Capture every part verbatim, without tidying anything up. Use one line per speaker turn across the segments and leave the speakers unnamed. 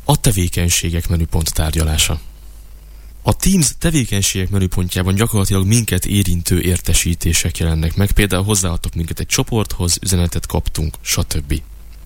A tevékenységek menüpont tárgyalása. A Teams tevékenységek menüpontjában gyakorlatilag minket érintő értesítések jelennek meg, például hozzáadtok minket egy csoporthoz, üzenetet kaptunk, stb.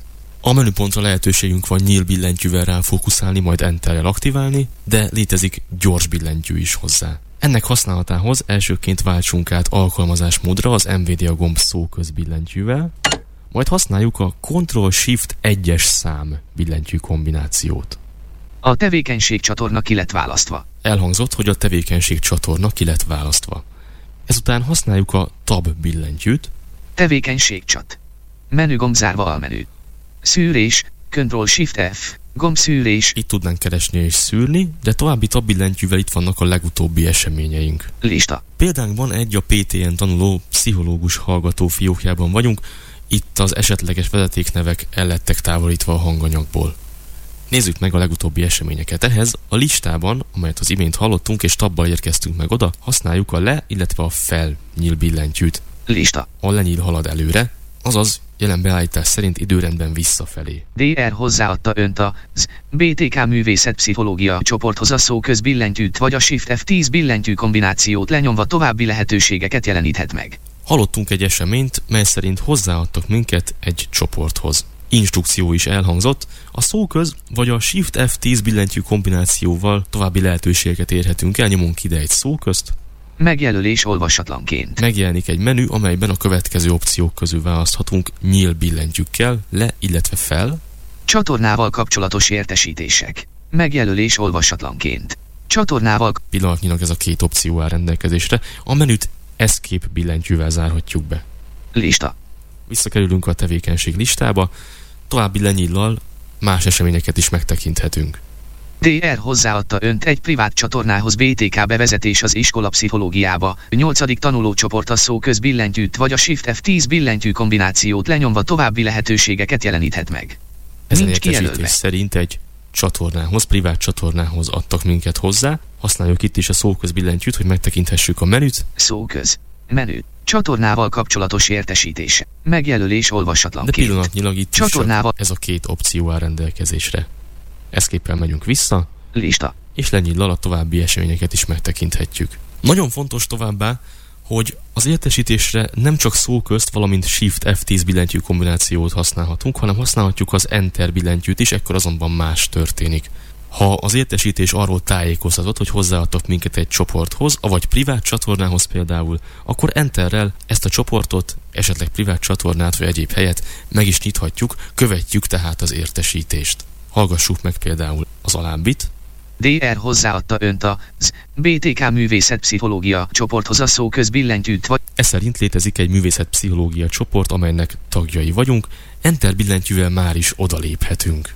A menüpontra lehetőségünk van nyíl billentyűvel rá fókuszálni, majd enterrel aktiválni, de létezik gyors billentyű is hozzá. Ennek használatához elsőként váltsunk át alkalmazásmódra az em vé dé á gomb szóköz billentyűvel, majd használjuk a Ctrl Shift egyes szám billentyű kombinációt.
A tevékenység csatorna ki lett választva.
Elhangzott, hogy a tevékenység csatorna ki lett választva. Ezután használjuk a Tab billentyűt.
Tevékenység csat. Menü gomb zárva almenü. Szűrés, Ctrl Shift F, gomb szűrés.
Itt tudnánk keresni és szűrni, de további Tab billentyűvel itt vannak a legutóbbi eseményeink.
Lista.
Példánkban egy a pé té en tanuló pszichológus hallgató fiókjában vagyunk, itt az esetleges vezetéknevek ellettek távolítva a hanganyagból. Nézzük meg a legutóbbi eseményeket. Ehhez a listában, amelyet az imént hallottunk és tabbal érkeztünk meg oda, használjuk a le, illetve a fel nyíl billentyűt.
Lista.
A lenyíl halad előre, azaz jelen beállítás szerint időrendben visszafelé.
dé er hozzáadta önt a zé bé té ká művészet pszichológia csoporthoz a szóköz billentyűt vagy a Shift F tíz billentyű kombinációt lenyomva további lehetőségeket jeleníthet meg.
Hallottunk egy eseményt, mely szerint hozzáadtak minket egy csoporthoz. Instrukció is elhangzott, a szóköz vagy a Shift F tíz billentyű kombinációval további lehetőségeket érhetünk el, nyomunk ide egy szóközt.
Megjelölés olvasatlanként.
Megjelenik egy menü, amelyben a következő opciók közül választhatunk nyíl billentyűkkel, le, illetve fel.
Csatornával kapcsolatos értesítések. Megjelölés olvasatlanként. Csatornával...
Pillanatnyilag ez a két opció áll rendelkezésre. A menüt Escape billentyűvel zárhatjuk be.
Lista.
Visszakerülünk a tevékenység listába, további lenyillal más eseményeket is megtekinthetünk.
dé er hozzáadta önt egy privát csatornához bé té ká bevezetés az iskola pszichológiába, nyolcadik tanulócsoport a szóköz billentyűt vagy a Shift F tíz billentyű kombinációt lenyomva további lehetőségeket jeleníthet meg.
Ezen
Nincs
értesítés
kijelölve.
szerint egy csatornához, privát csatornához adtak minket hozzá. Használjuk itt is a szóköz billentyűt, hogy megtekinthessük a menüt.
Szóköz. Menü. Csatornával kapcsolatos értesítése. Megjelölés
De
olvasatlanként.
pillanatnyilag itt
Csatornával...
is ez a két opció áll rendelkezésre. Escape-el megyünk vissza,
Lista.
és lenyillal a további eseményeket is megtekinthetjük. Nagyon fontos továbbá, hogy az értesítésre nem csak szóközt, valamint Shift F tíz billentyű kombinációt használhatunk, hanem használhatjuk az Enter billentyűt is, ekkor azonban más történik. Ha az értesítés arról tájékoztatott, hogy hozzáadtak minket egy csoporthoz, avagy privát csatornához például, akkor Enterrel ezt a csoportot, esetleg privát csatornát vagy egyéb helyet meg is nyithatjuk, követjük tehát az értesítést. Hallgassuk meg például az alábbit.
dé er hozzáadta önt a zé bé té ká művészet pszichológia csoporthoz a szóköz billentyűt vagy...
Ez szerint létezik egy művészet-pszichológia csoport, amelynek tagjai vagyunk, Enter billentyűvel már is odaléphetünk.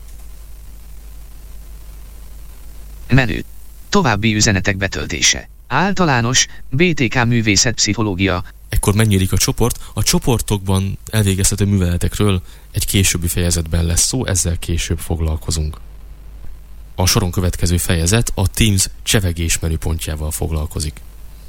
Menü. További üzenetek betöltése. Általános, bé té ká művészet pszichológia.
Ekkor megnyílik a csoport, a csoportokban elvégezhető műveletekről egy későbbi fejezetben lesz szó, ezzel később foglalkozunk. A soron következő fejezet a Teams csevegés menüpontjával foglalkozik.